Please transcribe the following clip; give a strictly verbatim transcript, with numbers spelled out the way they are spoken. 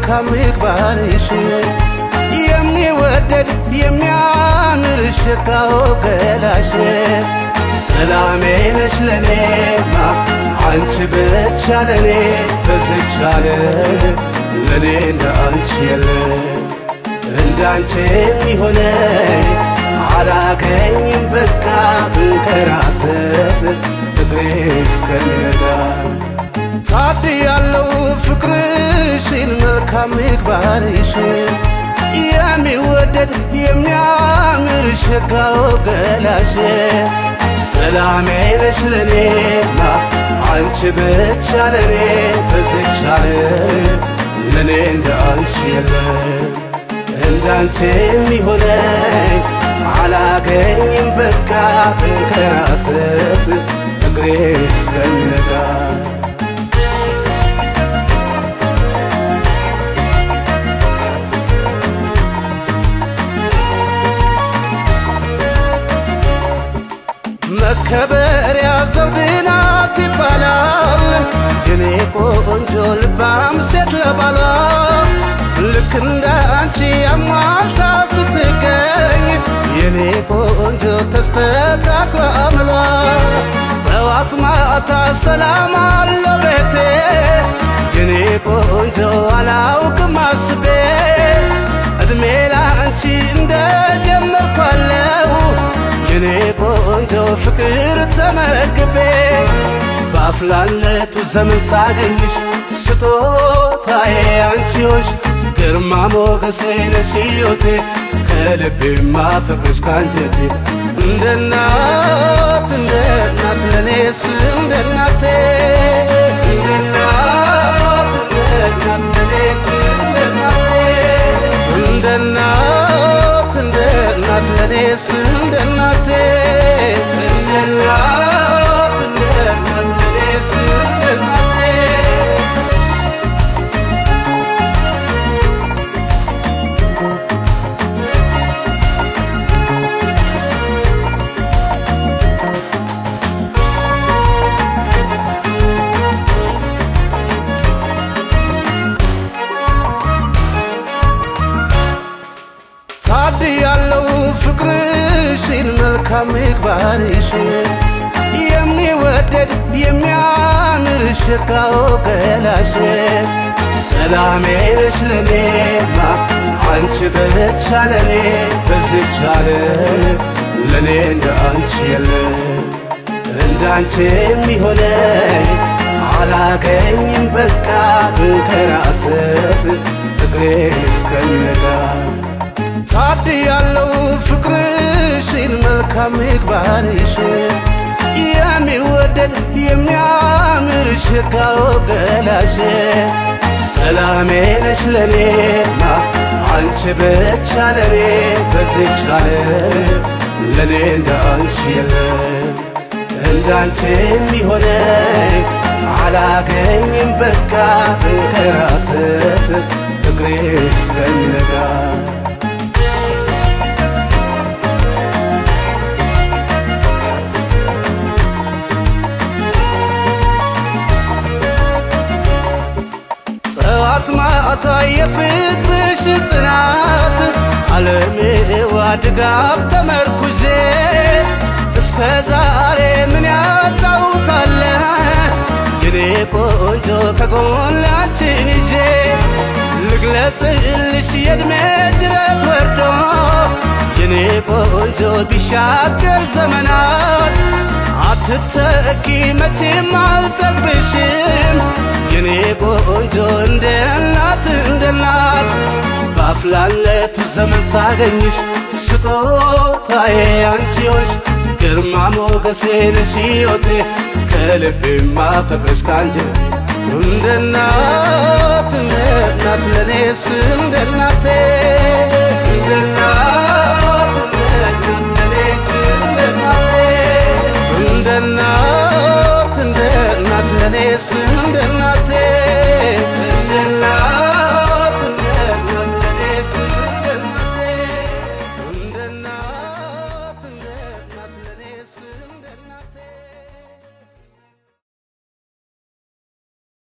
መልካም ምግባርሽ የሚወደድ የሚያምር ሽታው ገላሽ ሰላሜ ነሽ ለኔማ አንቺ ብቻ ለኔ በዚች ዓለም ለኔ እንዳንቺ የለ እንዳንቺ የሚሆነኝ አላገኝም በቃ ብንከራተት እግሬ እስከሚነጋ ታድያለሁ ፍቅርሽን መልካም ምግባርሽን የሚወደድ የሚያምር ሽታው ገላሽ ሰላሜ ነሽ ለኔማ አንቺ ብቻ ለኔ በዚች ዓለም ለኔ እንዳንቺ የለ እንዳንቺ የሚሆነኝ አላገኝም በቃ ብንከራተት እግሬ እስከሚነጋ መከበሪያ ዘውድ ናት ይባላል የኔ ቆንጆ ልባም ሴት ለባሏ ልክ እንደ አንቺ አሟልታ ስትገኝ የኔ ቆንጆ ተስተካክሎ አምሏ ጠዋት ማታ ሰላም አለው ቤቴ የኔ ቆንጆ አላውቅም አስቤ እድሜ ላንቺ እንደጀመርኳለው የኔ ቆንጆ ፍቅር ተመግቤ ባፍላለቱ ዘመን ሳገኝሽ ስጦታዬ አንቺ ሆንሽ ግርማ ሞገሴ ነሽ ሕይወቴ ከልቤ ማፈቅርሽ ካንጀቴ እንደ እናት እንደ እናት ለኔስ እንደ እናቴ እንደ እናት እንደ እናት ለኔስ እንደ እናቴ እንደ እናት እንደ እናት ለኔስ እንደ እናቴ እንደ እናት እንደ እናት ለኔስ እንደ እናቴ ታድያለሁ ፍቅርሽን መልካም ምግባርሽን የሚወደድ የሚያምር ሽታው ገላሽ ሰላሜ ነሽ ለኔማ አንቺ ብቻ ለኔ በዚች ዓለም ለኔ እንዳንቺ የለ እንዳንቺ የሚሆነኝ አላገኝም በቃ ብንከራተት እግሬ እስከሚነጋ ታድያለሁ ፍቅርሽን መልካም ምግባርሽን የሚወደድ የሚያምር ሽታው ገላሽ ሰላሜ ነሽ ለኔማ አንቺ ብቻ ለኔ በዚች ዓለም ለኔ እንዳንቺ የለ እንዳንቺ የሚሆነኝ አላገኝም በቃ ብንከራተት እግሬ እስከሚነጋ ማታ የፍቅርሽ ጽናት ዓለሜዋ ድጋፍ ተመርኩዤ እስከ ዛሬ ምን ያጣውታለ የኔ ቆንጆ ከጎናችን ይዤ ልግለጽልሽ የእድሜ ጅረት ወርዶ የኔ ቆንጆ ቢሻገር ዘመናት አትተኪ መቼም አልጠግብሽም የኔ ቆንጆ እንደ እናት እንደ እናት ባፍላለቱ ዘመን ሳገኝሽ ስጦታዬ አንቺ ሆንሽ ግርማ ሞገሴ ነሽ ሕይወቴ ከልቤ ማፈቅርሽ ካንጀቴ እንደ እናት እንደ እናት ለኔስ እንደ እናቴ እንደ እናት እንደ እናት ለኔስ እንደ እናቴ እንደ እናት እንደ እናት ለኔስ እንደ እናቴ